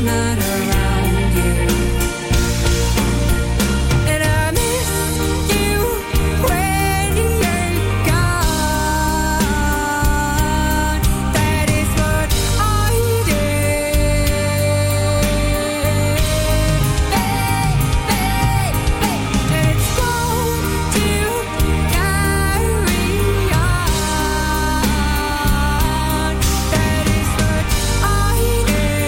not around you. And I miss you when you're gone. That is what I did. And it's going to carry on. That is what I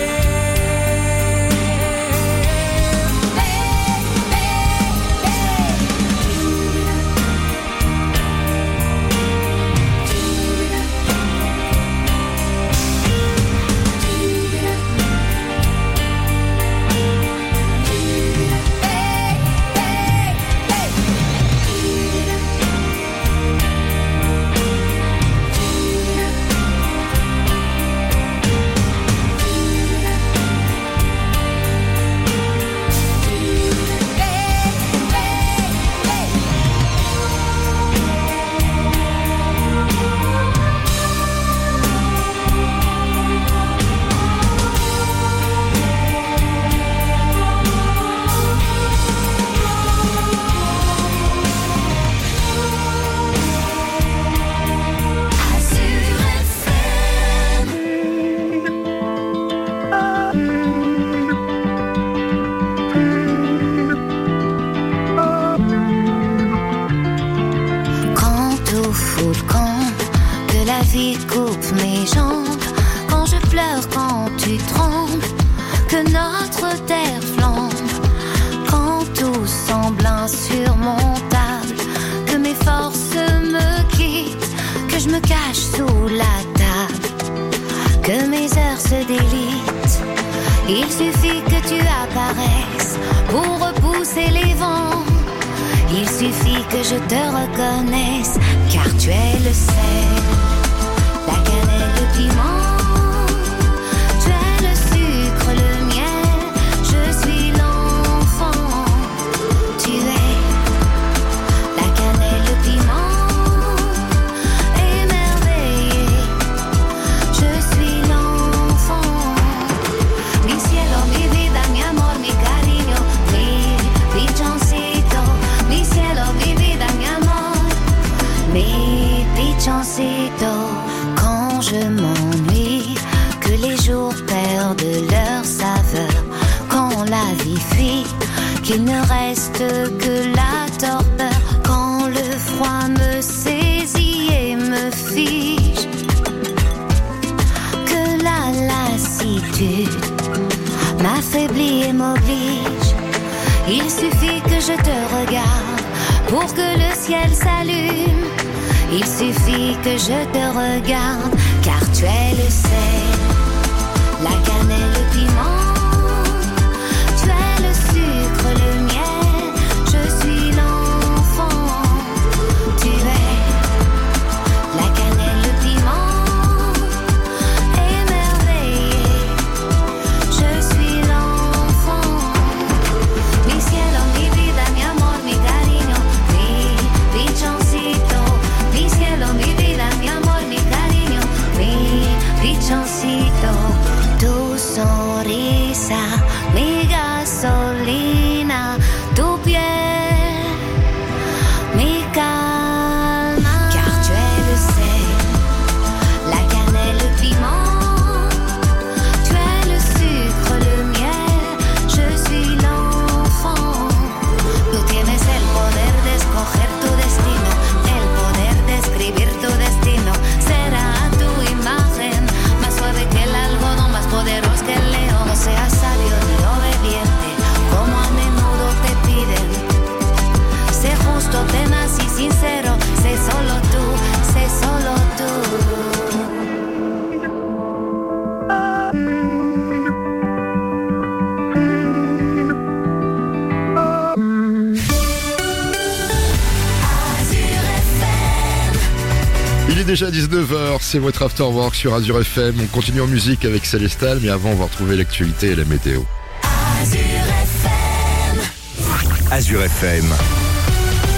Quand tout fout le camp, que la vie coupe mes jambes, quand je pleure, quand tu trembles, que notre terre flambe, quand tout semble insurmontable, que mes forces me quittent, que je me cache sous la table, que mes heures se délitent. Il suffit que tu apparaisses pour repousser les vents. Il suffit que je te reconnaisse, car tu es le sel, la cannelle, le piment. Tu es le sucre, le miel, je suis l'enfant. Tu es la cannelle, le piment, émerveillé. Je suis l'enfant. Mi cielo, mi vida, mi amor, mi cariño, mi pichoncito. Mi cielo, mi vida, mi amor, mi pichoncito. Quand je m'ennuie, que les jours perdent leur saveur, quand la vie fuit, qu'il ne reste que la torpeur, quand le froid me saisit et me fige, que la lassitude m'affaiblit et m'oblige. Il suffit que je te regarde pour que le ciel s'allume. Il suffit que je te regarde, car tu es le sel, la cannelle, le piment. Tu es le sucre, le miel, je suis l'enfant. Tu es la cannelle, le piment, émerveillé. Je suis l'enfant. Mi cielo, mi vida, mi amor, mi cariño, mi pichoncito. Mi cielo, mi vida, mi amor, mi cariño, mi pichoncito. Tu sonrisa, mi gasolina, tu piel, mi calma. Car tu es le sel, la cannelle, le piment. Tu es le sucre, le miel, je suis l'enfant. Tú tienes el poder de escoger tu destino, el poder de escribir tu destino. Será a tu imagen, más suave que el algodón, más poderoso que el león. No seas sabio ni obediente, como a menudo te piden. Sé justo, tenaz y sincero, sé solo tú, sé solo tú. Il est déjà 19h, c'est votre After Work sur Azure FM. On continue en musique avec Célestal, mais avant on va retrouver l'actualité et la météo. Azure FM.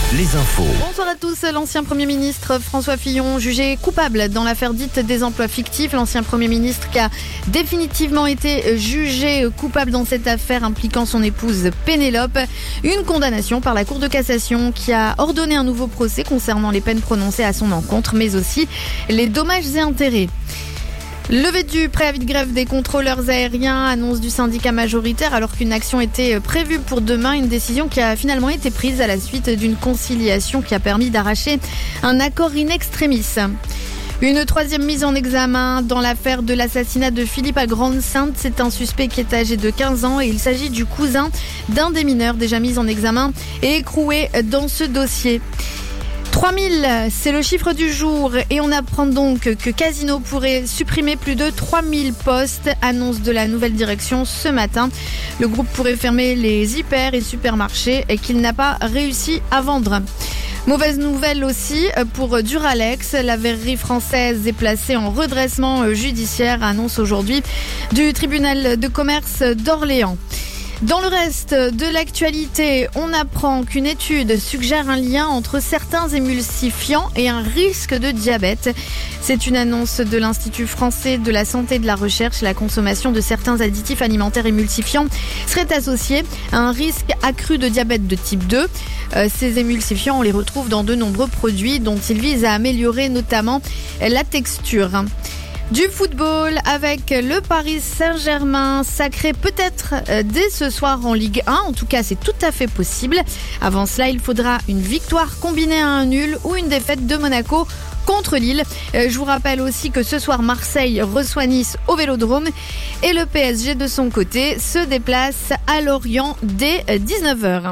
les infos. Bonsoir à tous. L'ancien Premier ministre François Fillon, jugé coupable dans l'affaire dite des emplois fictifs. L'ancien Premier ministre qui a définitivement été jugé coupable dans cette affaire impliquant son épouse Pénélope. Une condamnation par la Cour de cassation qui a ordonné un nouveau procès concernant les peines prononcées à son encontre, mais aussi les dommages et intérêts. Levée du préavis de grève des contrôleurs aériens, annonce du syndicat majoritaire alors qu'une action était prévue pour demain. Une décision qui a finalement été prise à la suite d'une conciliation qui a permis d'arracher un accord in extremis. Une troisième mise en examen dans l'affaire de l'assassinat de Philippe à Grande-Synthe. C'est un suspect qui est âgé de 15 ans et il s'agit du cousin d'un des mineurs déjà mis en examen et écroué dans ce dossier. 3000, c'est le chiffre du jour et on apprend donc que Casino pourrait supprimer plus de 3000 postes, annonce de la nouvelle direction ce matin. Le groupe pourrait fermer les hyper et supermarchés et qu'il n'a pas réussi à vendre. Mauvaise nouvelle aussi pour Duralex. La verrerie française est placée en redressement judiciaire, annonce aujourd'hui du tribunal de commerce d'Orléans. Dans le reste de l'actualité, on apprend qu'une étude suggère un lien entre certains émulsifiants et un risque de diabète. C'est une annonce de l'Institut français de la santé et de la recherche. La consommation de certains additifs alimentaires émulsifiants serait associée à un risque accru de diabète de type 2. Ces émulsifiants, on les retrouve dans de nombreux produits dont ils visent à améliorer notamment la texture. Du football avec le Paris Saint-Germain, sacré peut-être dès ce soir en Ligue 1. En tout cas, c'est tout à fait possible. Avant cela, il faudra une victoire combinée à un nul ou une défaite de Monaco contre Lille. Je vous rappelle aussi que ce soir, Marseille reçoit Nice au Vélodrome et le PSG de son côté se déplace à Lorient dès 19h.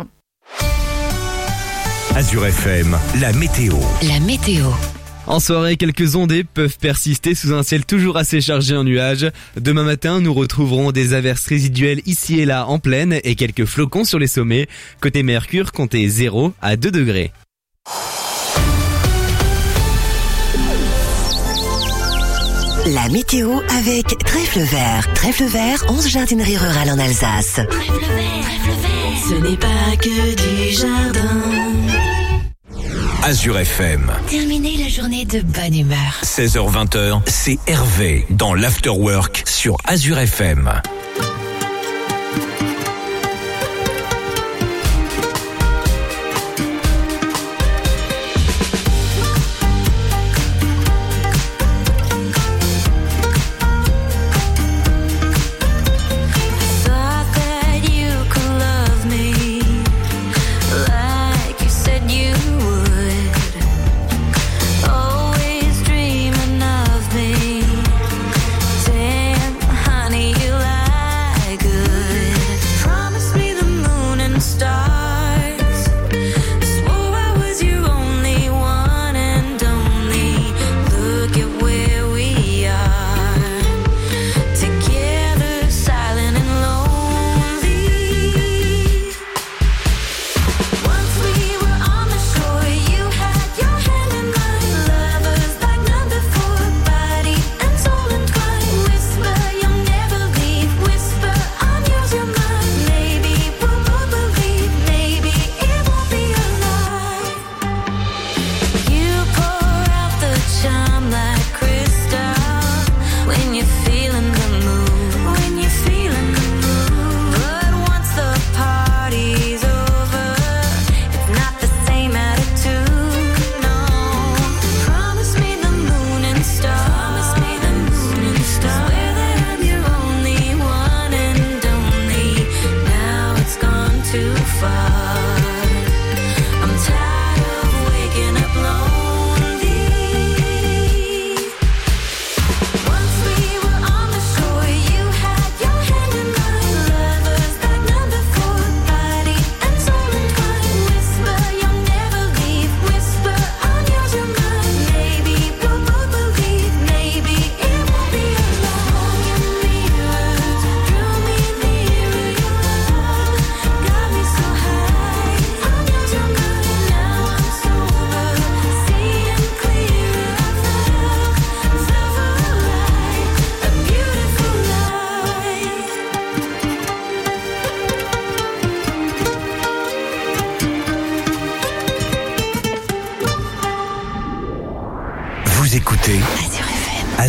Azure FM, la météo. La météo. En soirée, quelques ondées peuvent persister sous un ciel toujours assez chargé en nuages. Demain matin, nous retrouverons des averses résiduelles ici et là en plaine et quelques flocons sur les sommets. Côté Mercure, comptez 0 à 2 degrés. La météo avec Trèfle Vert. Trèfle Vert, 11 jardineries rurales en Alsace. Trèfle Vert, ce n'est pas que du jardin. Azure FM. Terminez la journée de bonne humeur. 16h-20h, c'est Hervé dans l'Afterwork sur Azure FM. Honey, you lie.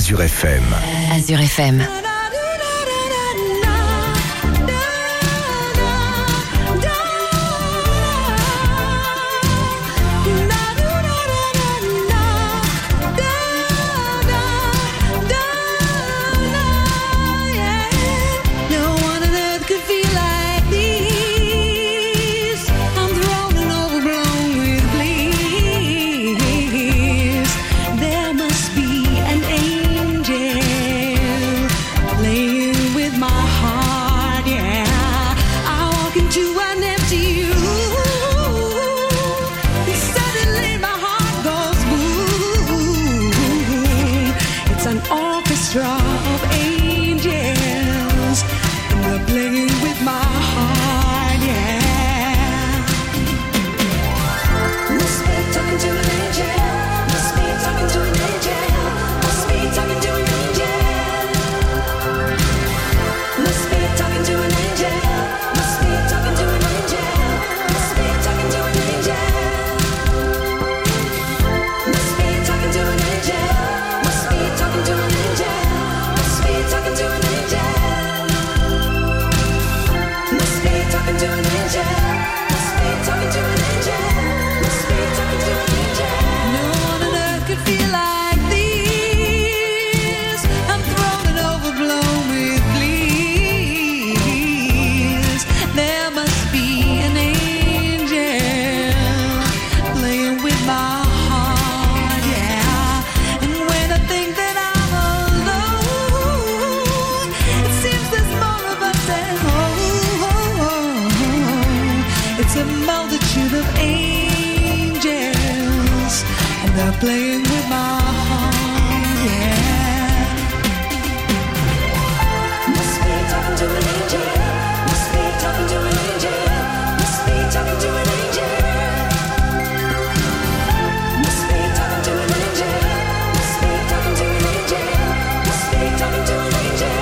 Azure FM. Azure FM. No one on earth could feel like this. I'm thrown and overblown with bliss. There must be an angel playing with my heart, yeah. I walk into an empty room, and suddenly my heart goes boom. It's an orchestra of angels, and they're playing with my heart, yeah. Must be talking to an angel. Must be talking to an angel. Must be talking to an angel. Must be talking to an angel. Must be talking to an angel. Must be talking to an angel. Must be talking to an angel. Must be talking to an angel. Must be talking to an angel. Must be talking to an angel. Must be talking to an angel. Must be talking to an angel. No one on earth could feel like this. I'm thrown and overblown with bliss. There must be an angel playing with my heart, yeah. And when I think that I'm alone, it seems there's more of us at home. It's a multitude of angels, and they're playing with my heart, yeah. Must be talking to an angel. Must be talking to an angel. Must be talking to an angel. Must be talking to an angel. Must be talking to an angel. Must be talking to an angel.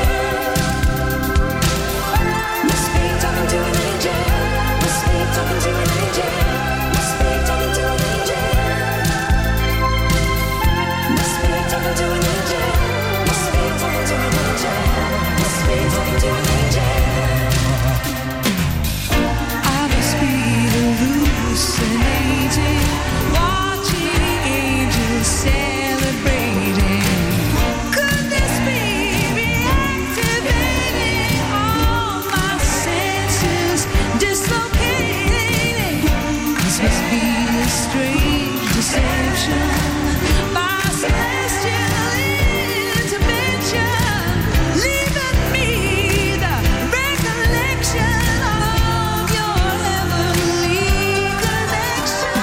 Must be talking to an angel. Must be talking to an angel. Must be talking to an angel. Must be talking to an angel. Must be talking to an angel. Must be talking to an angel. I must be hallucinating, watching angels celebrating. Could this be reactivating all my senses, dislocating? This must be a strange deception, my celestial intervention, leaving me the recollection of your heavenly connection.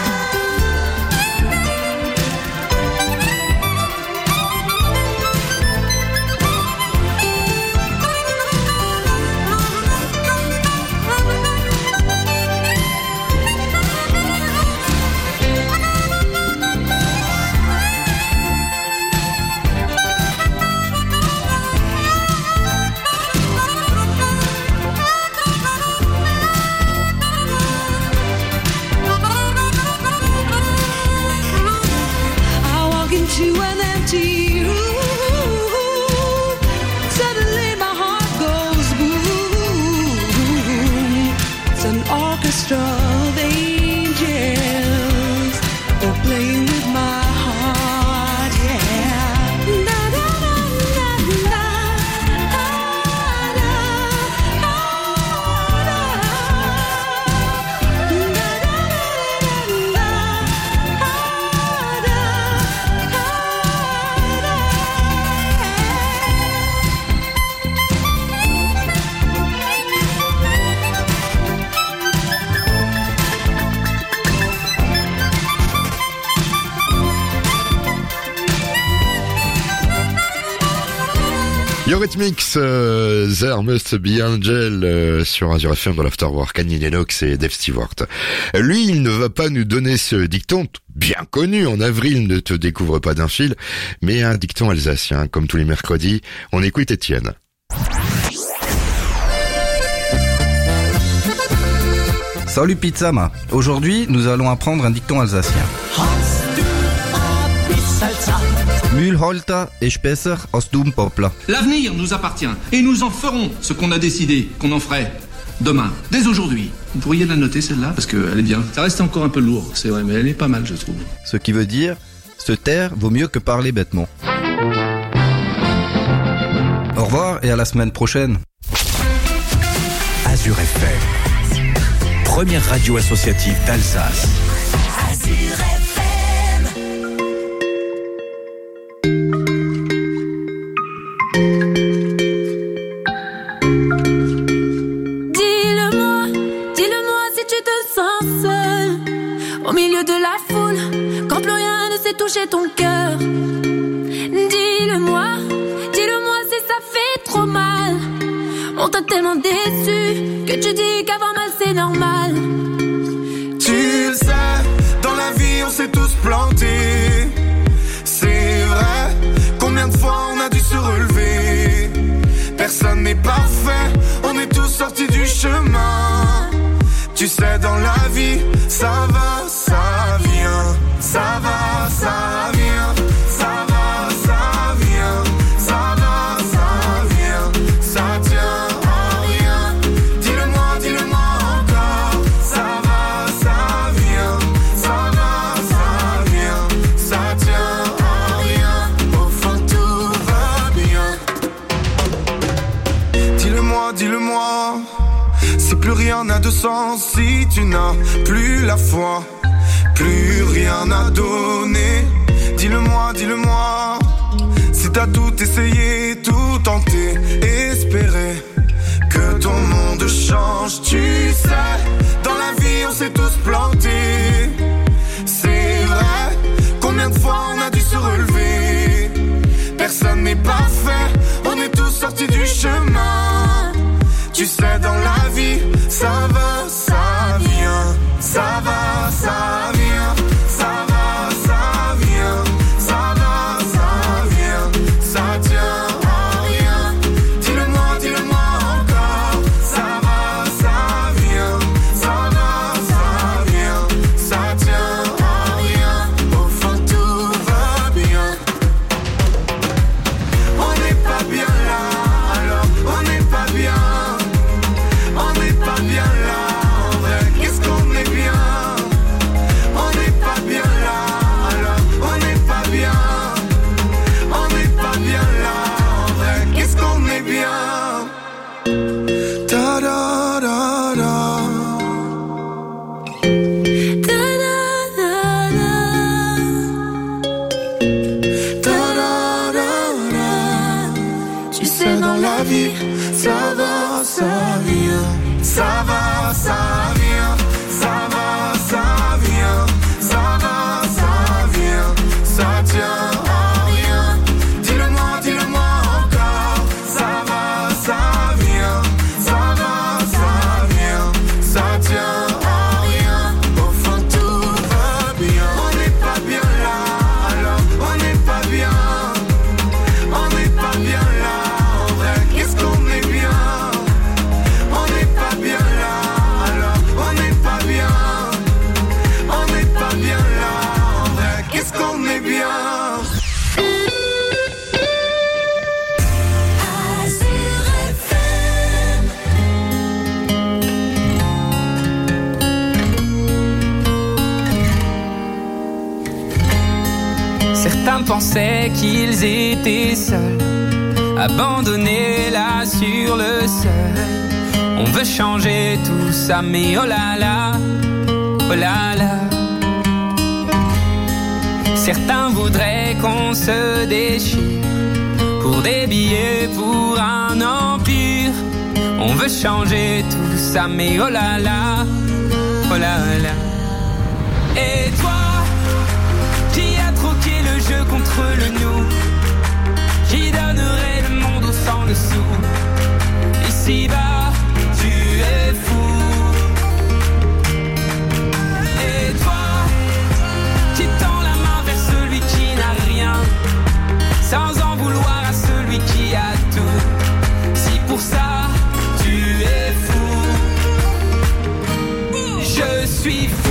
I walk into an empty room, suddenly my heart goes boom. It's an orchestra of angels, they're playing with my heart, yeah. Na, na, na, na, na. Ah, na, ah, na. Na, na, na, na, na. Ah, na, Eurythmics, There Must Be Angel sur Azure FM dans l'Afterwork, Annie Lennox et Dave Stewart. Lui, il ne va pas nous donner ce dicton bien connu. En avril, ne te découvre pas d'un fil, mais un dicton alsacien, comme tous les mercredis. On écoute Étienne. Salut Pizzama. Aujourd'hui, nous allons apprendre un dicton alsacien. Hast du ein bisschen Zeit? Mühlholter ist besser als Dummpoppler. L'avenir nous appartient et nous en ferons ce qu'on a décidé qu'on en ferait demain, dès aujourd'hui. Vous pourriez la noter celle-là parce qu'elle est bien. Ça reste encore un peu lourd, c'est vrai, mais elle est pas mal je trouve. Ce qui veut dire, se taire vaut mieux que parler bêtement. Au revoir et à la semaine prochaine. Azure FM, première radio associative d'Alsace. Dis-le-moi si tu te sens seul au milieu de la foule, quand plus rien ne sait toucher ton cœur. Dis-le-moi si ça fait trop mal. On t'a tellement déçu que tu dis qu'avoir mal c'est normal. Tu le sais, dans la vie on s'est tous plantés. C'est vrai, combien de fois on a dû se relever. Personne n'est parfait, on est tous sortis du chemin. Tu sais, dans la vie, ça va, ça vient. Ça va, ça vient. Ça va, ça vient. Ça va, ça vient. Ça tient à rien. Dis-le-moi encore. Ça va, ça vient. Ça va, ça vient. Ça tient à rien. Au fond, tout va bien. Dis-le-moi. Si plus rien n'a de sens, si tu n'as plus la foi, plus rien à donner. Dis-le-moi. Si t'as tout essayé, tout tenté, espéré que ton monde change. Tu sais, dans la vie on s'est tous plantés. C'est vrai, combien de fois on a dû se relever. Personne n'est parfait, on est tous sortis du chemin. Tu sais, dans la vie, ça va, ça vient. Ça va, ça vient. Ça va, ça vient. Ça va, ça vient. Ça tient à rien. Dis-le-moi encore. Ça va, ça vient. Ça va, ça vient. Ça tient à rien. Au fond, tout va bien. On n'est pas bien là, alors on n'est pas bien. On n'est pas bien là, en vrai, qu'est-ce qu'on est bien. On n'est pas bien là, alors on n'est pas bien. On n'est pas bien là, en vrai, qu'est-ce qu'on est bien. Ta da da da. Ta da da da. Ta da da da. Tu sais, dans la vie, ça va, ça vient. Ça va, ça vient. Ça va, ça vient. Ça va, ça vient. Ça tient à rien. Dis-le-moi encore. Ça va, ça vient. Ça va, ça vient. Ça tient à rien. Au fond, tout va bien. On n'est pas bien là, alors on n'est pas bien. On n'est pas bien là, en vrai, qu'est-ce qu'on est bien. On n'est pas bien là, alors on n'est pas bien. On n'est pas bien là, en vrai, qu'est-ce qu'on est bien. Certains pensaient qu'ils étaient seuls, abandonnés là sur le seuil. On veut changer tout ça, mais oh là là, oh là là. Certains voudraient qu'on se déchire pour des billets, pour un empire. On veut changer tout ça, mais oh là là, oh là là. Et toi, qui a troqué le jeu contre le nous, qui donnerait le monde au sang dessous. Ici-bas, tu es fou. Et toi, qui tend la main vers celui qui n'a rien, sans en vouloir à celui qui a tout. Si pour ça, tu es fou, je suis fou.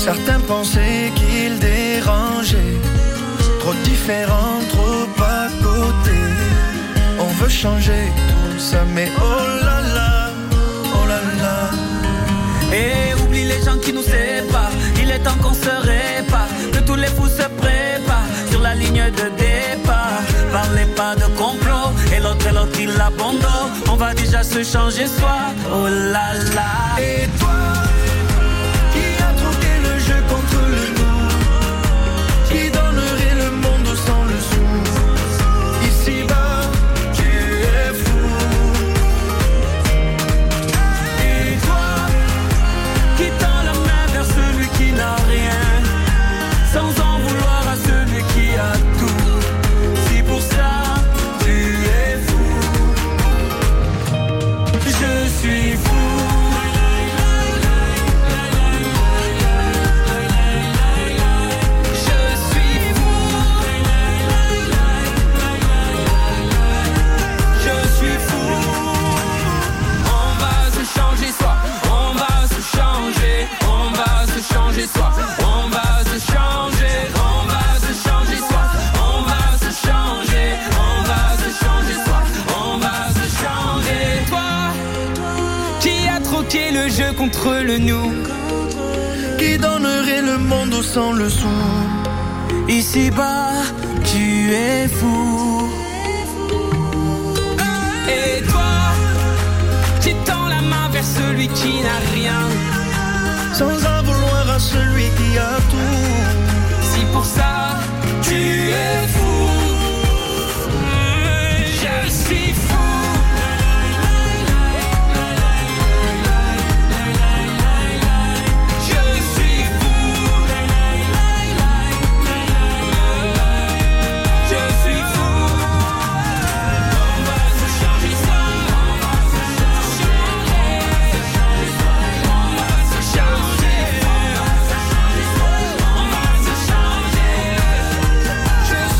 Certains pensaient qu'il dérangeait. Trop différent, trop à côté. On veut changer tout ça, mais oh là là, oh là là. Et oublie les gens qui nous séparent. Il est temps qu'on se répare, que tous les fous se préparent sur la ligne de départ. Parlez pas de complot, et l'autre il abandonne. On va déjà se changer soi, oh là là. Et toi, qui a troqué le jeu contre le nous, qui donnerait le monde sans le sou. Ici-bas, tu es fou. Et toi, qui tend la main vers celui qui n'a rien, sans en vouloir à celui qui a tout. Si pour ça, tu es fou. Je suis fou. Le jeu contre le nous, qui donnerait le monde au sang le son. Ici-bas, tu es fou. Et toi, tu tends la main vers celui qui n'a rien, sans en vouloir à celui qui a tout. Si pour ça, tu es fou. Je suis fou. Je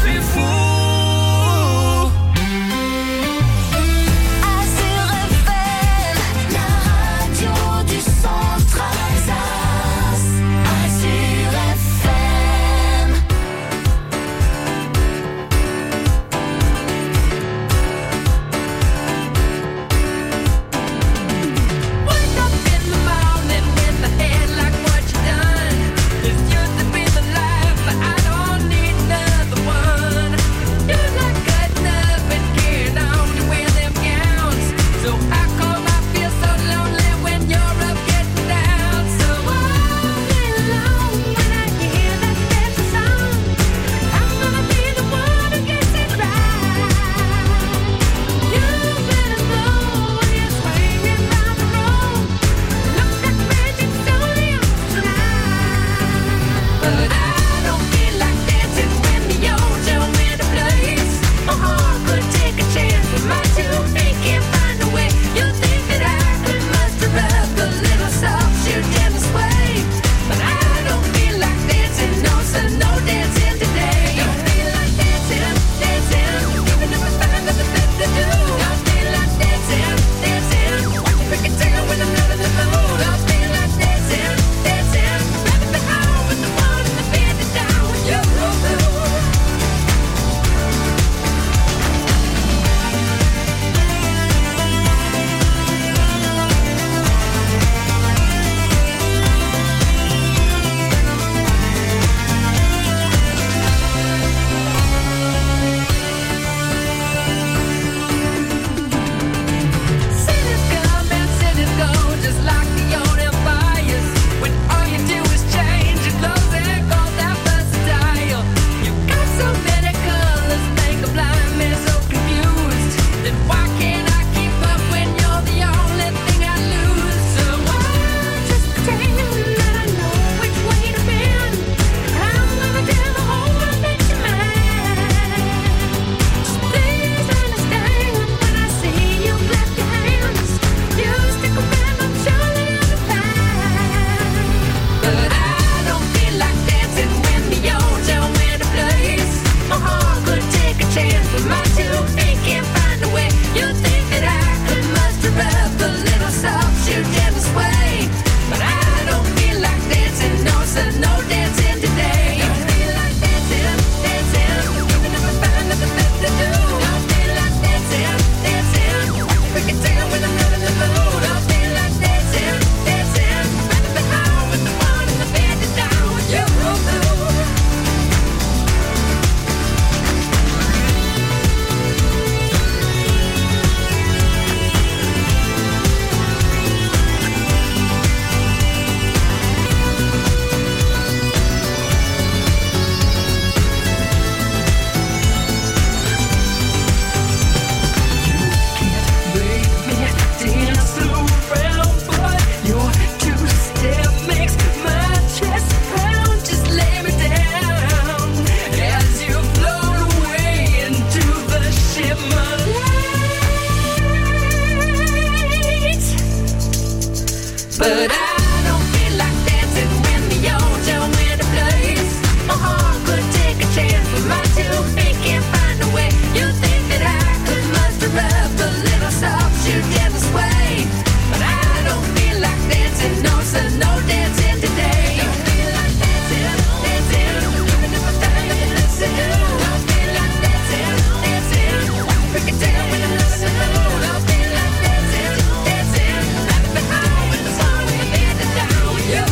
But I don't feel like dancing when the ocean wind blows. My heart could take a chance, but my 2 feet can't find a way. You think that I could muster up a little soft shoe gentle sway, but I don't feel like dancing, no, so no dancing today. Don't feel like dancing, dancing, living in my thing, listen. Don't feel like dancing, dancing, freak it down with the listen. Don't feel like dancing, dancing, left behind with the song we've been down with you.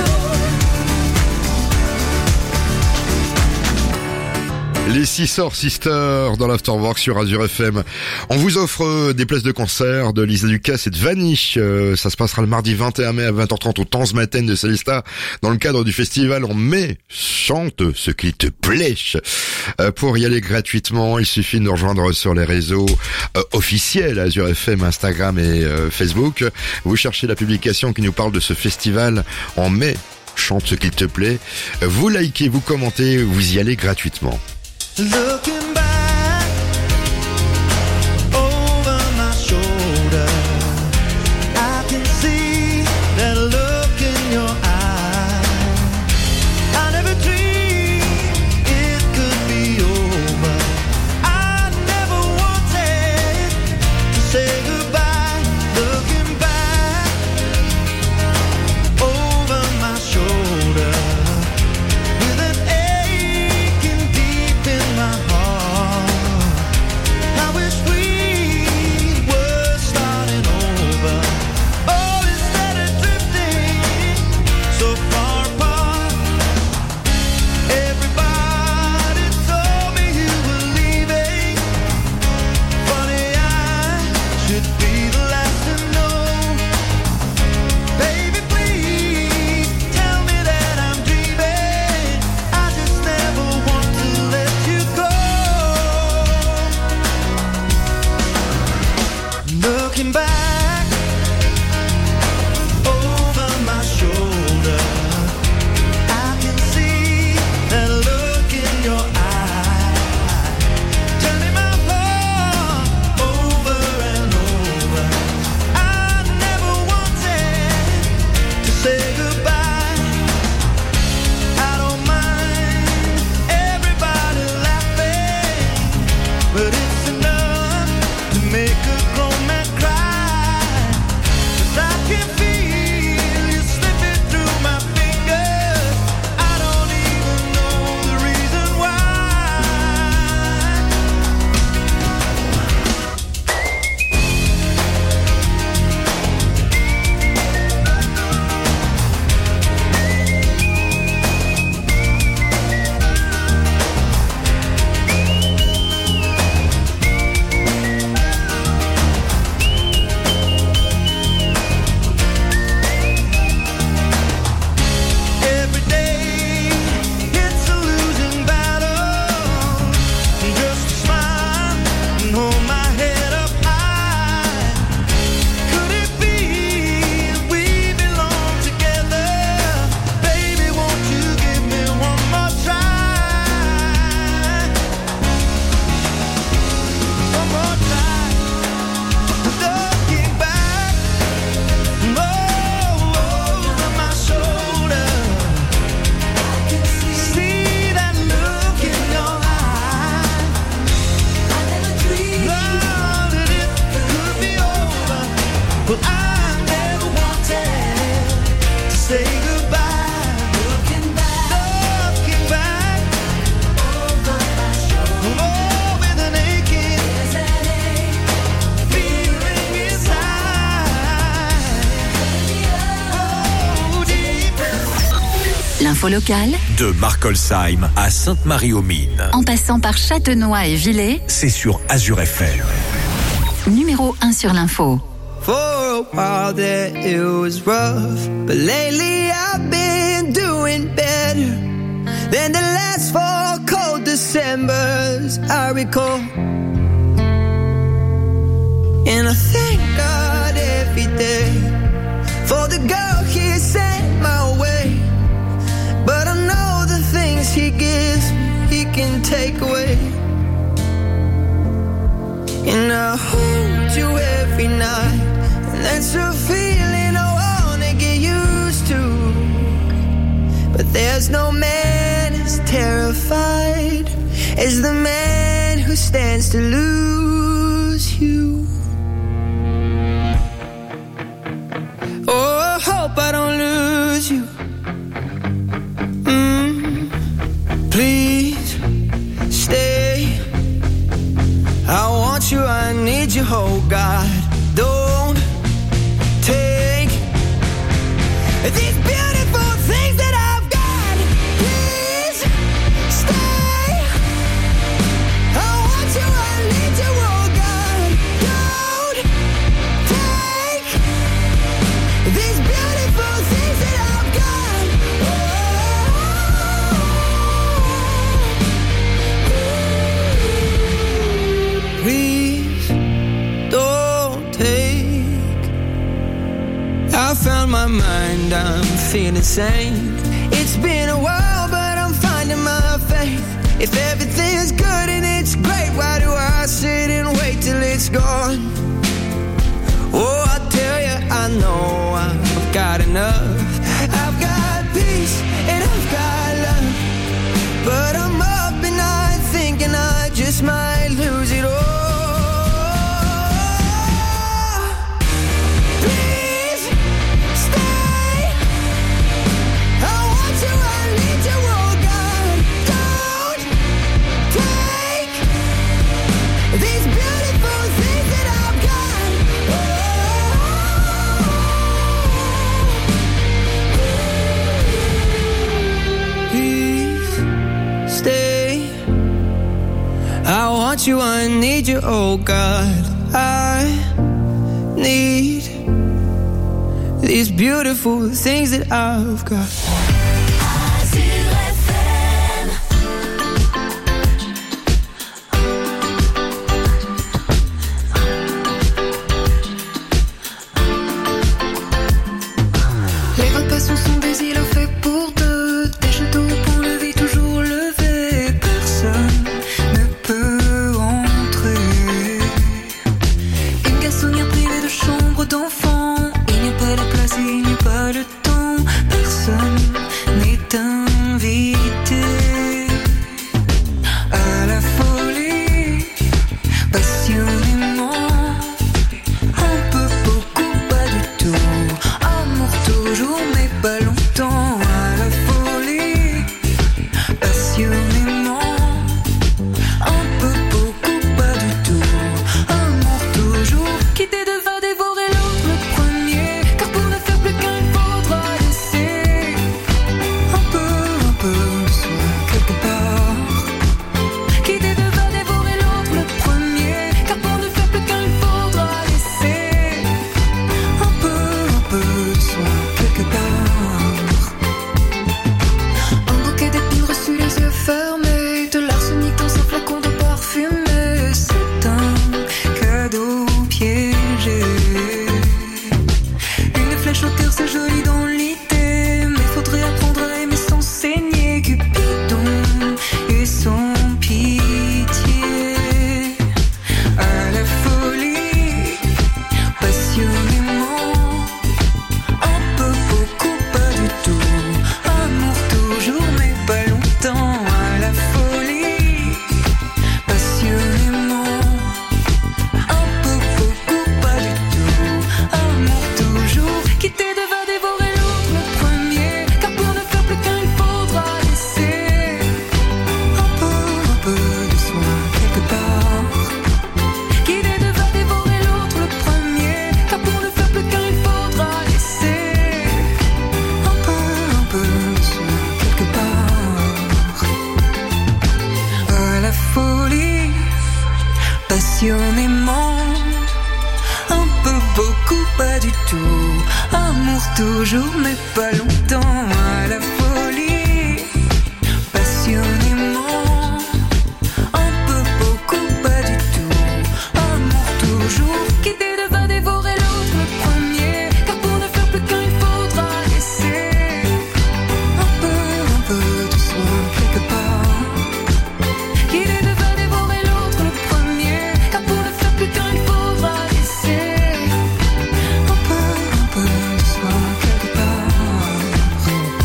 Les Scissor Sisters dans l'Afterwork sur Azure FM. On vous offre des places de concert de Lisa Lucas et de Vanish. Ça se passera le mardi 21 mai à 20h30 au Tanzmatten de Salista dans le cadre du festival En mai. Chante ce qui te plaît. Pour y aller gratuitement, il suffit de nous rejoindre sur les réseaux officiels Azure FM, Instagram et Facebook. Vous cherchez la publication qui nous parle de ce festival En mai. Chante ce qu'il te plaît. Vous likez, vous commentez, vous y allez gratuitement. Looking back over my shoulder, I can see that look in your eye. I never dreamed it could be over. I never wanted to say goodbye. Looking back over my shoulder, with an aching deep in my heart. I wish we were starting over. Oh, instead of drifting so far apart. Everybody told me you were leaving. Funny, I should be the last to know. Baby, please tell me that I'm dreaming. I just never want to let you go. Looking back over my shoulder, I can see that look in your eye, turning my heart over and over. I never wanted to say goodbye. I don't mind everybody laughing, but it's enough to make a grown man cry. 'Cause I can feel you slipping through my fingers. I don't even know the reason why. Every day it's a losing battle. Just a smile and hold my head up high. Could it be we belong together? Baby, won't you give me one more try? One more try. Looking back over my shoulder, see that look in your eye. I never dreamed that it could be over, but I never wanted to say goodbye. Looking back over my shoulder, oh, with an aching feeling inside. Oh, deep L'info locale, De Markolsheim à Sainte-Marie-aux-Mines. en passant par Châtenois et Villers, C'est sur Azure FM. numéro 1 sur l'info. For a while there it was rough, but lately I've been doing better than the last 4 cold Decembers I recall. And I thank God every day for the girl He sent my way. But I know the things He gives me, He can take away. And I hold you every night, and that's a feeling I wanna But there's no man as terrified as the man who stands to lose you. Oh, I hope I don't lose you. Please stay. I want you, I need you, oh God. Don't take these beautiful things that I've got. Please stay. I want you, I need you, oh God. Don't take these beautiful things that I've got. Please don't take. I found my mind, I'm feeling sane. It's been a while, but I'm finding my faith. If everything's good and it's great, why do I sit and wait till it's gone? Oh, I tell you, I know I've got enough. I've got peace and I've got love, but I'm up at night thinking I just might lose it all. Please stay. I want you, I need you, oh God. Don't take these beautiful things that I've got. Please stay. I want you, I need you, oh God. I need these beautiful things that I've got. Les vraies passions sont des îlots faits pour deux. Des châteaux au pont-levis toujours levés. Personne ne peut entrer. Une garçonnière privée de chambre d'enfant. Il n'y a pas de place et il n'y a pas de temps. Personne n'est invité à la folie. Passionnément, un peu, beaucoup, pas du tout. Amour toujours, mais pas longtemps. À la folie, passionnément, un peu, beaucoup, pas du tout. Amour toujours, quitter devant dévorer l'autre le premier. Car pour ne faire plus qu'un, il faudra laisser un peu de soi quelque part. Quitter devant dévorer l'autre le premier. Car pour ne faire plus qu'un, il faudra laisser un peu de soi quelque part. Un bouquet d'épines reçu les yeux fermés. De l'arsenic dans un flacon de parfumé. C'est un cadeau piégé. Une flèche au cœur, c'est joli dans l'idée. Mais faudrait apprendre à aimer sans saigner. Cupidon et sans pitié. À la folie, passionnément, un peu, beaucoup, pas du tout. Amour toujours, mais pas longtemps. À la folie, passionnément, un peu, beaucoup, pas du tout. Amour toujours, quitter devant dévorer l'autre le premier. Car pour ne faire plus qu'un, il faudra laisser un peu de soi quelque part. Quitter devant dévorer l'autre le premier. Car pour ne faire plus qu'un, il faudra laisser un peu de soi quelque part. À la folie, passionnément, un peu, beaucoup, pas du tout. Amour toujours, mais pas longtemps. À la folie, passionnément, un peu, beaucoup, pas du tout. Amour toujours, quitter devant dévorer l'autre le premier. Car pour ne faire plus qu'un, il faudra laisser un peu de soi quelque part. Quitter devant dévorer l'autre le premier. Car pour ne faire plus qu'un, il faudra laisser un peu de soi quelque part.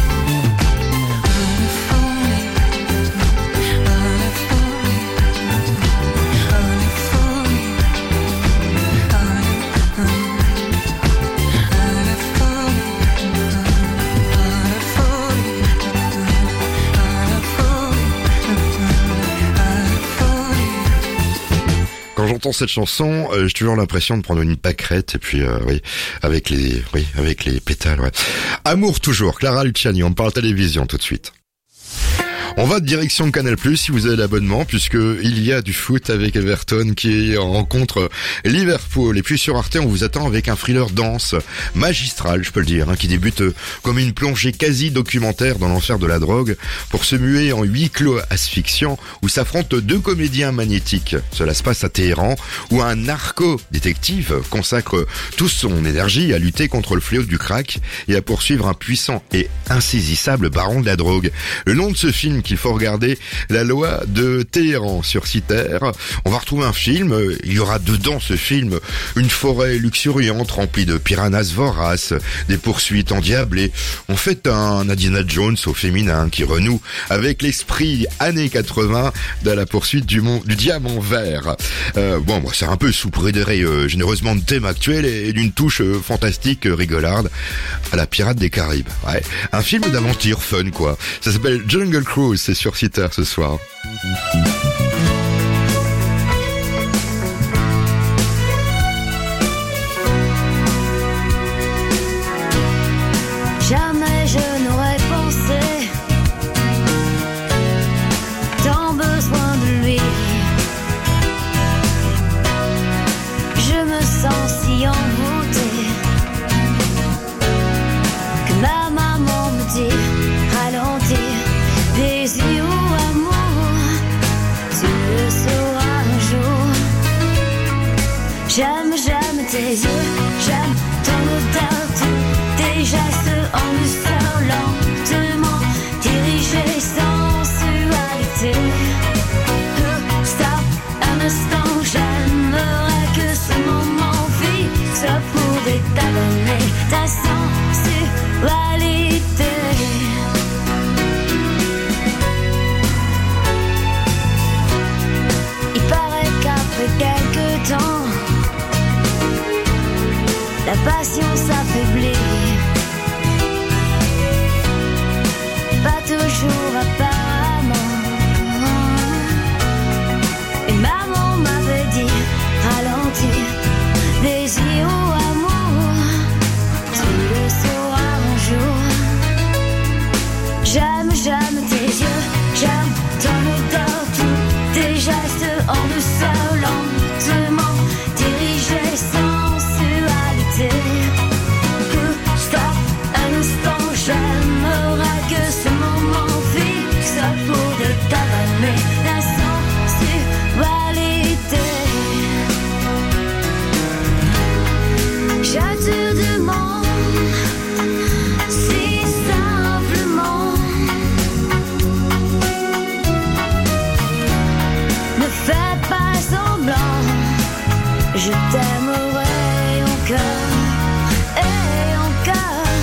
j'entends cette chanson, j'ai toujours l'impression de prendre une pâquerette et puis avec les pétales. Ouais. Amour toujours, Clara Luciani, on parle télévision tout de suite. On va de direction Canal+, si vous avez l'abonnement, puisque il y a du foot avec Everton qui rencontre Liverpool. Et puis sur Arte, on vous attend avec un thriller dense, magistral, je peux le dire, qui débute comme une plongée quasi documentaire dans l'enfer de la drogue pour se muer en huis clos asphyxiant où s'affrontent deux comédiens magnétiques. Cela se passe à Téhéran, où un narco-détective consacre toute son énergie à lutter contre le fléau du crack et à poursuivre un puissant et insaisissable baron de la drogue. Le nom de ce film qu'il faut regarder, La loi de Téhéran sur Citer. On va retrouver un film, il y aura dedans ce film une forêt luxuriante remplie de piranhas voraces, des poursuites endiablées. En fait, un Indiana Jones au féminin qui renoue avec l'esprit années 80 dans la poursuite du diamant vert. C'est un peu saupoudré généreusement de thèmes actuels et d'une touche fantastique rigolarde à la Pirate des Caraïbes. Ouais, un film d'aventure fun quoi. Ça s'appelle Jungle Cruise. C'est sur Citer ce soir. Jamais je n'aurais pensé tant besoin de lui. Je me sens si envoûtée que ma maman me dit ralentis. Désir ou amour, tu le sauras un jour. J'aime tes yeux, j'aime ton odeur, tous tes gestes en douceur, lentement dirigés sans sensualité. Stop un instant, j'aimerais que ce moment fixe pouvait t'abonner ta sensualité. Quelque temps, la passion s'affaiblit. Pas toujours apparemment. Et maman m'avait dit ralentir. Désir ou amour, tu le sauras un jour. J'aime tes yeux, j'aime ton odeur, tous tes gestes en douceur, lentement dirigés sans sensualité. Stop un instant, j'aimerais que ce moment fixe pour t'avaler la sensualité. Je te demande si simplement, ne fais pas semblant, je t'aimerai encore et encore.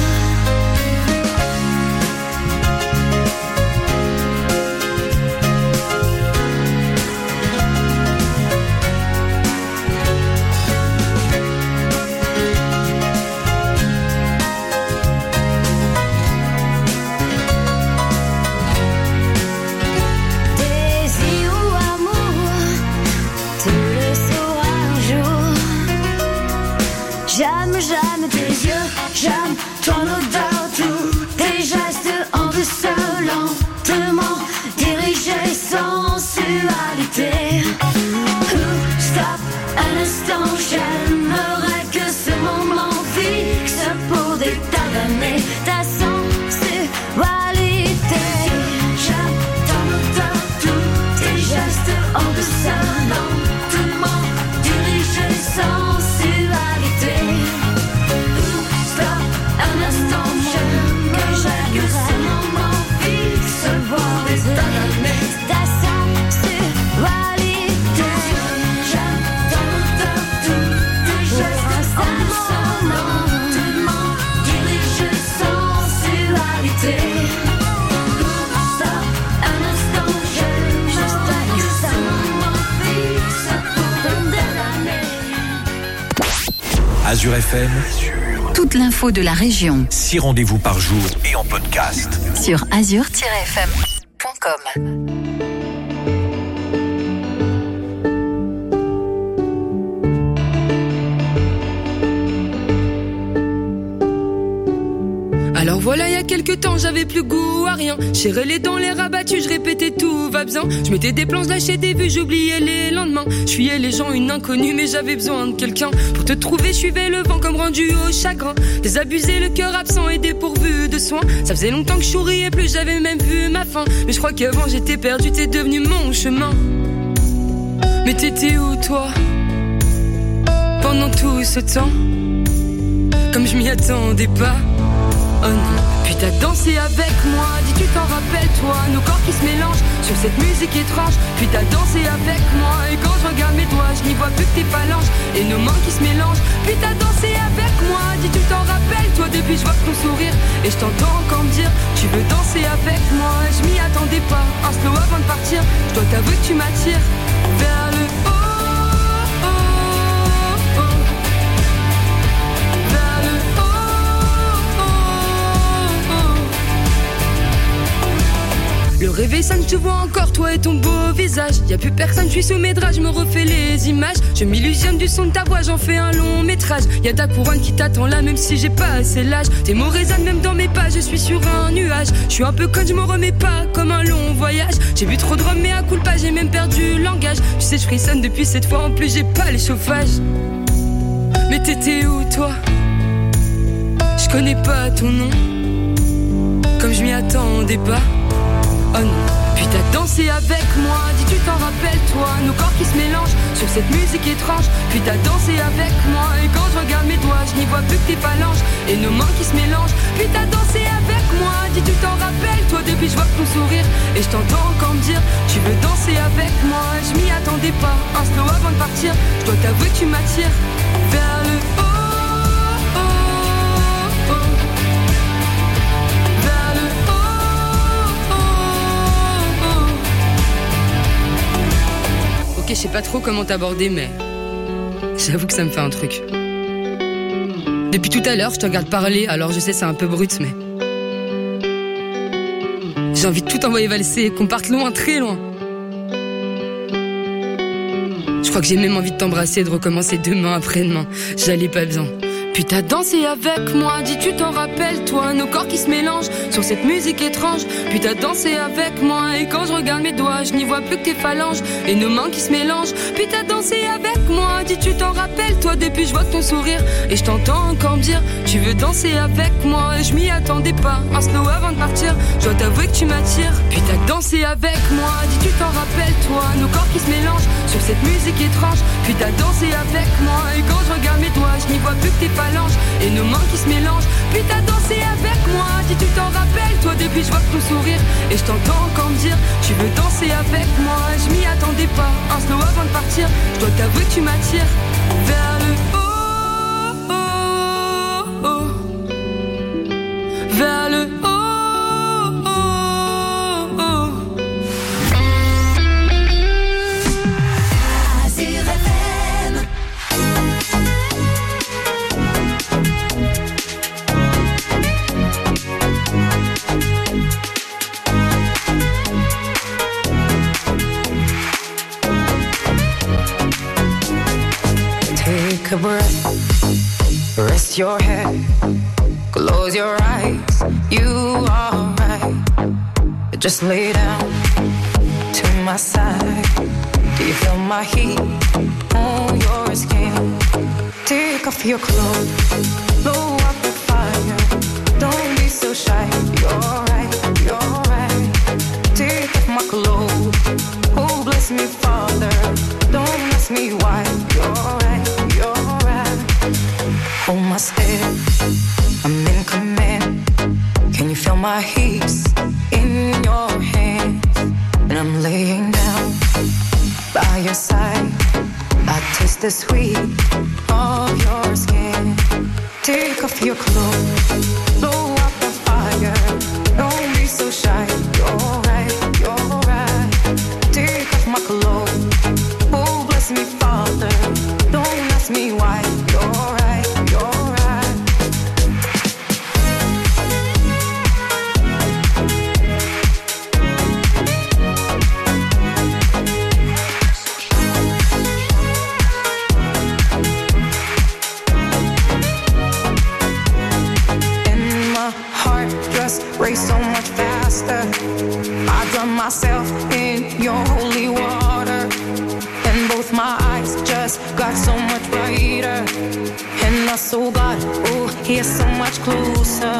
Désir ou amour, tu le sauras un jour. J'aime tes yeux, j'aime ton odeur, tous tes gestes en douceur, lentement dirigés sans sensualité. Stop un instant, j'aimerais que ce moment fixe pour déterminer ta sensualité. J'aime ton odeur, tous tes gestes en douceur, lentement dirigés sans sensualité. Stop un instant, j'aimerais que ce moment fixe pour déterminer ta sensualité. J'aime ton odeur, tous tes gestes en douceur, lentement dirigés sans sensualité. Stop un instant, j'aimerais que ce moment fixe pour déterminer. Azure FM, Toute l'info de la région 6 rendez-vous par jour et en podcast. sur azure-fm.com. Alors voilà, il y a quelques temps, j'avais plus goût à rien. J'irais les dents, les rabattus, je répétais tout va bien. Je mettais des plans, lâchais des vues, j'oubliais les lendemains. Je fuyais les gens, une inconnue, mais j'avais besoin de quelqu'un. Pour te trouver, je suivais le vent comme rendu au chagrin. Désabusé, le cœur absent et dépourvu de soins. Ça faisait longtemps que je souriais plus, j'avais même vu ma fin. Mais je crois qu'avant j'étais perdu, t'es devenu mon chemin. Mais t'étais où toi pendant tout ce temps? Comme je m'y attendais pas. Oh non. Puis t'as dansé avec moi, dis tu t'en rappelles toi. Nos corps qui se mélangent sur cette musique étrange. Puis t'as dansé avec moi, et quand je regarde mes doigts, je n'y vois plus que tes phalanges et nos mains qui se mélangent. Puis t'as dansé avec moi, dis tu t'en rappelles toi. Depuis je vois ton sourire et je t'entends encore me dire tu veux danser avec moi. Je m'y attendais pas, un slow avant de partir. Je dois t'avouer que tu m'attires vers le haut. Le réveil sonne, je te vois encore, toi et ton beau visage. Y'a plus personne, je suis sous mes draps, je me refais les images. Je m'illusionne du son de ta voix, j'en fais un long métrage. Y'a ta couronne qui t'attend là, même si j'ai pas assez l'âge. Tes mots résonnent même dans mes pas, je suis sur un nuage. Je suis un peu conne, je m'en remets pas, comme un long voyage. J'ai bu trop de rhum, mais à coup de pas, j'ai même perdu le langage. Tu sais, je frissonne depuis cette fois, en plus j'ai pas les chauffages. Mais t'étais où toi? Je connais pas ton nom, comme je m'y attendais pas. Oh non. Puis t'as dansé avec moi, dis tu t'en rappelles toi. Nos corps qui se mélangent sur cette musique étrange. Puis t'as dansé avec moi, et quand je regarde mes doigts, je n'y vois plus que tes phalanges et nos mains qui se mélangent. Puis t'as dansé avec moi, dis tu t'en rappelles toi. Depuis je vois ton sourire et je t'entends encore me dire tu veux danser avec moi. Je m'y attendais pas, un slow avant de partir. Je dois t'avouer que tu m'attires vers le haut. Ok, je sais pas trop comment t'aborder, mais j'avoue que ça me fait un truc. Depuis tout à l'heure, je te regarde parler, alors je sais c'est un peu brut, mais j'ai envie de tout envoyer valser, qu'on parte loin, très loin. Je crois que j'ai même envie de t'embrasser et de recommencer demain après-demain. J'allais pas bien. Puis t'as dansé avec moi, dis tu t'en rappelles toi. Nos corps qui se mélangent sur cette musique étrange. Puis t'as dansé avec moi, et quand je regarde mes doigts, je n'y vois plus que tes phalanges et nos mains qui se mélangent. Puis t'as dansé avec moi, dis tu t'en rappelles toi. Depuis je vois ton sourire et je t'entends encore me dire tu veux danser avec moi. Je m'y attendais pas, un slow avant de partir. Je dois t'avouer que tu m'attires. Puis t'as dansé avec moi, dis tu t'en rappelles toi. Nos corps qui se mélangent sur cette musique étrange. Puis t'as dansé avec moi, et quand je regarde mes doigts, je n'y vois plus que tes phalanges et nos mains qui se mélangent. Puis t'as dansé avec moi, dis tu t'en rappelles toi. Depuis je vois ton sourire et je t'entends encore me dire tu veux danser avec moi. Je m'y attendais pas, un slow avant de partir. Je dois t'avouer que tu m'attires vers le haut, vers le haut. Take a breath, rest your head, close your eyes, you are right. Just lay down to my side. Do you feel my heat on your skin? Take off your clothes, blow up the fire. Don't be so shy, you're right, you're right. Take off my clothes, oh bless me Father. Don't ask me why, you're right, you're right. Hold my step, I'm in command. Can you feel my hips in your hands? And I'm laying down by your side. I taste the sweet of your skin. Take off your clothes, blow up the fire. Don't be so shy, you're right, you're right. Take off my clothes, oh bless me Father. Don't ask me why, you're right, you're right. And myself in your holy water, and both my eyes just got so much brighter, and my soul got, oh, here so much closer.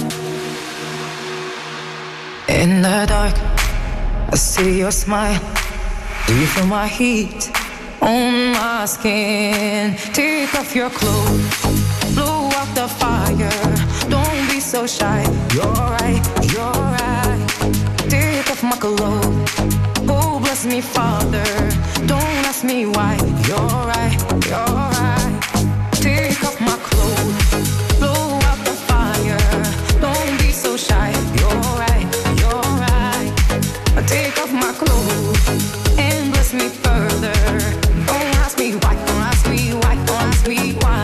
In the dark, I see your smile. Do you feel my heat on my skin? Take off your clothes, blow out the fire. Don't be so shy. You're right, you're right. Take off my clothes. Oh, bless me, Father. Don't ask me why. You're right, you're right. Take off my clothes, blow out the fire. Don't be so shy. You're right, you're right. Take off my clothes and bless me further. Don't ask me why, don't ask me why, don't ask me why.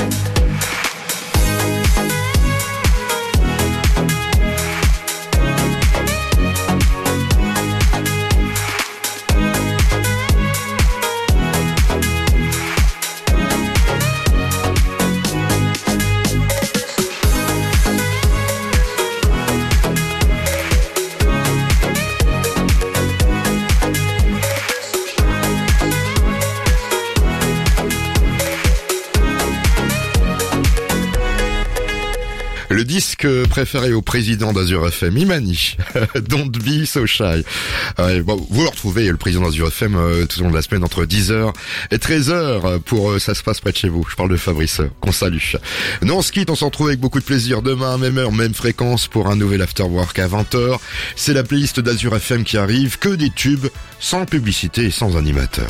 Le disque préféré au président d'Azur FM, Imani, Don't Be So Shy. Bon, vous le retrouvez, le président d'Azur FM, tout au long de la semaine, entre 10h et 13h, pour Ça se passe près de chez vous. Je parle de Fabrice, qu'on salue. Nous, on se quitte, on s'en retrouve avec beaucoup de plaisir demain, même heure, même fréquence, pour un nouvel Afterwork à 20h. C'est la playlist d'Azur FM qui arrive, que des tubes, sans publicité et sans animateur.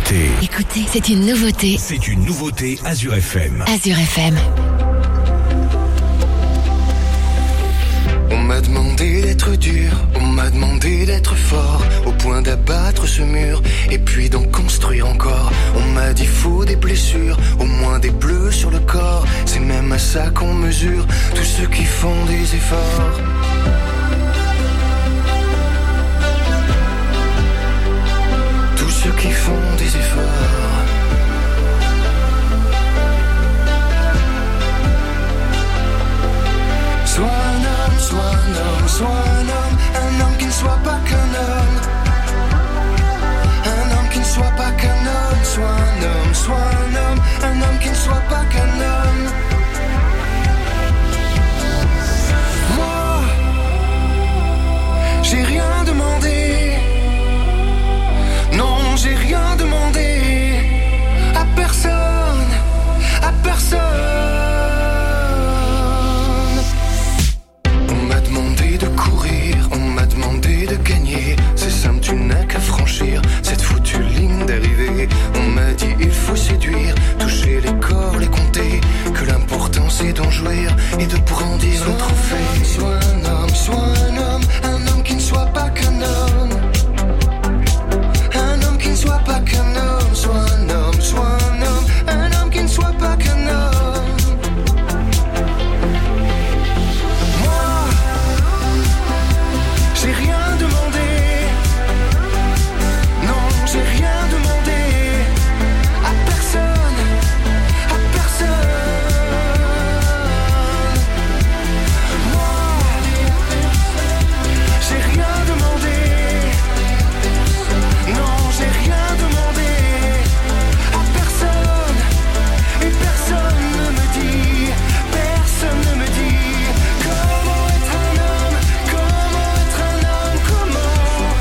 Écoutez, c'est une nouveauté. C'est une nouveauté Azure FM. Azure FM. On m'a demandé d'être dur, on m'a demandé d'être fort, au point d'abattre ce mur, et puis d'en construire encore. On m'a dit faut des blessures, au moins des bleus sur le corps. C'est même à ça qu'on mesure tous ceux qui font des efforts. Tous ceux qui font des efforts. Sois un homme, sois un homme, sois un homme qui ne soit pas qu'un homme. Un homme qui ne soit pas qu'un homme, sois un homme, sois un homme qui ne soit pas qu'un homme. Moi, j'ai rien demandé. Non, j'ai rien demandé à personne, à personne. C'est simple, tu n'as qu'à franchir cette foutue ligne d'arrivée. On m'a dit il faut séduire, toucher les corps, les compter, que l'important c'est d'en jouir et de brandir le trophée. Sois un homme qui ne soit pas qu'un homme. Un homme qui ne soit pas qu'un homme. Sois un homme qui ne soit pas qu'un homme. Moi, j'ai rien demandé. J'ai rien demandé à personne, à personne. Moi, j'ai rien demandé. Non, j'ai rien demandé à personne. Et personne ne me dit comment être un homme, comment être un homme, comment.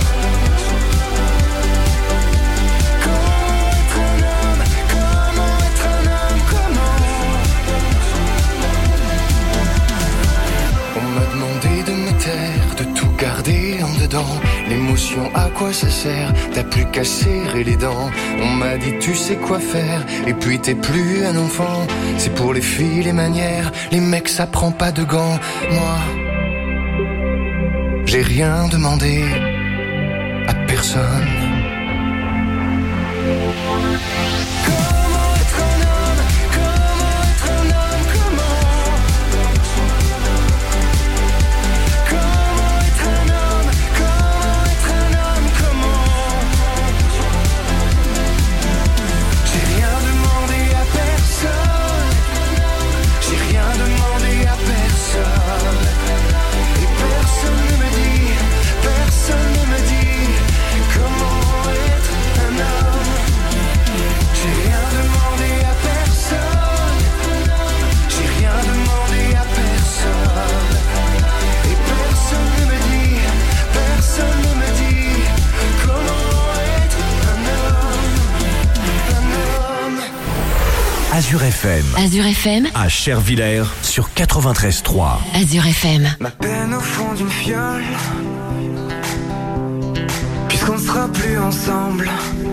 De tout garder en dedans, l'émotion à quoi ça sert? T'as plus qu'à serrer les dents. On m'a dit tu sais quoi faire, et puis t'es plus un enfant. C'est pour les filles les manières, les mecs ça prend pas de gants. Moi, j'ai rien demandé à personne. Azure FM. Azure FM. À Chervillers sur 93.3. Azure FM. Ma peine au fond d'une fiole, puisqu'on ne sera plus ensemble.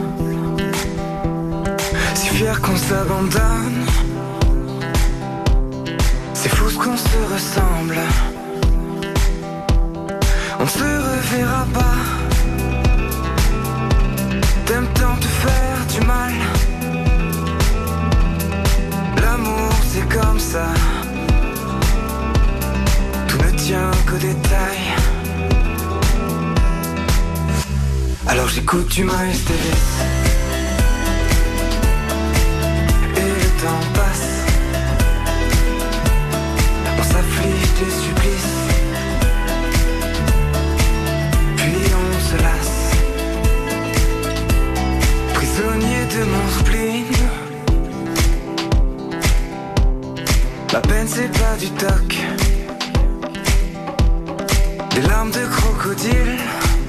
Si fier qu'on s'abandonne, c'est fou ce qu'on se ressemble. On ne se reverra pas. T'aimes tant te faire du mal. L'amour c'est comme ça, tout ne tient qu'aux détails. Alors j'écoute du Miles Davis, et le temps passe. On s'afflige des supplices, puis on se lasse. Prisonnier de mon spleen, la peine c'est pas du toc, des larmes de crocodile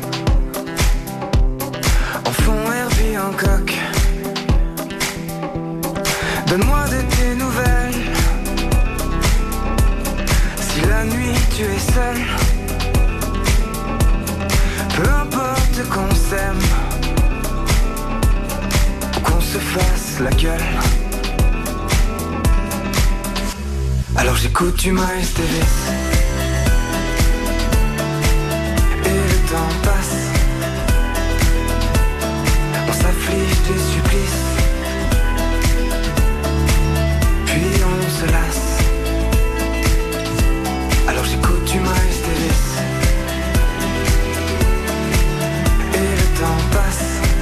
en fond Herbie Hancock. Donne-moi de tes nouvelles, si la nuit tu es seul. Peu importe qu'on s'aime, casse la gueule. Alors j'écoute du Miles Davis. Et le temps passe. On s'afflige des supplices. Puis on se lasse. Alors j'écoute du Miles Davis. Et le temps passe.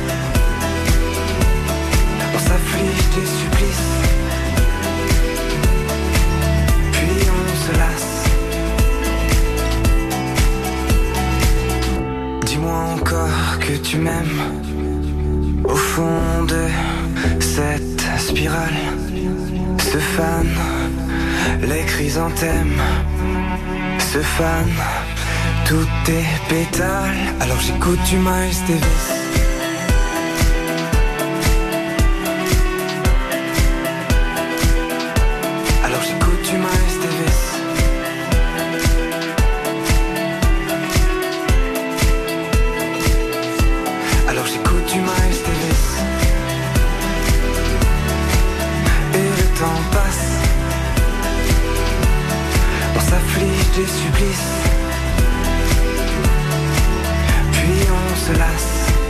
On s'afflige des supplices. Puis on se lasse. Dis-moi encore que tu m'aimes. Au fond de cette spirale se fanent les chrysanthèmes. Se fanent tous tes pétales. Alors j'écoute du Miles Davis. Alors j'écoute du Miles Davis. Alors j'écoute du Miles Davis. Et le temps passe. On s'afflige des supplices. Puis on se lasse.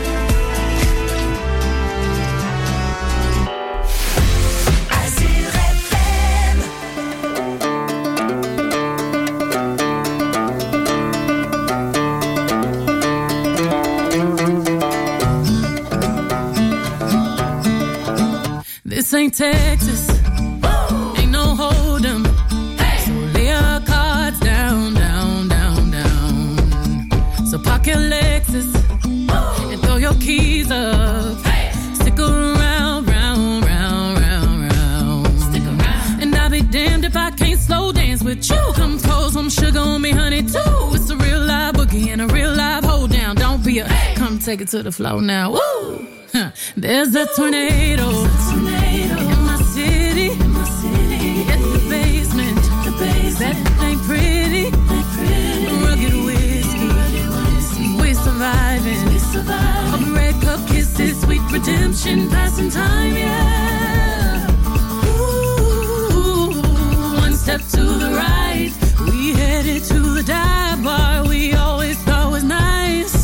This ain't Texas, ain't no hold'em. So lay your cards down, down, down, down. So park your Lexus and throw your keys up. Stick around, round, round, round, round. Stick around. And I'll be damned if I can't slow dance with you. Come pour some sugar on me, honey, too. It's a real live boogie and a real live hold down. Don't be a come take it to the floor now. Woo! There's a tornado in my city, at the basement, that ain't pretty, rugged whiskey, we're surviving, all the red cup kisses, sweet redemption, passing time, yeah. Ooh, one step to the right, we headed to the dive bar we always thought was nice.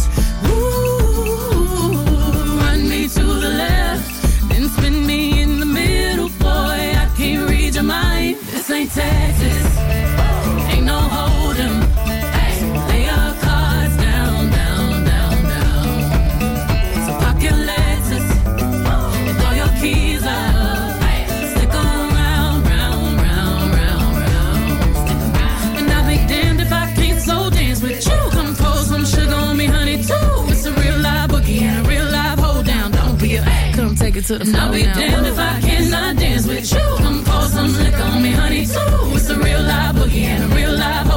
To the left, then spin me in the middle, boy, I can't read your mind. This ain't Texas, ain't no hold'em. Lay your cards down, down, down, down. So pop your Lexus and throw your keys up. Stick around, round, round, round, round. And I'll be damned if I can't slow dance with you. Come pour some sugar on me, honey, too. It's a real live boogie and a real live hold down. Come take it to the floor. I'll be damned if I cannot dance with you. Come pour some liquor on me, honey, too. It's a real live boogie and a real live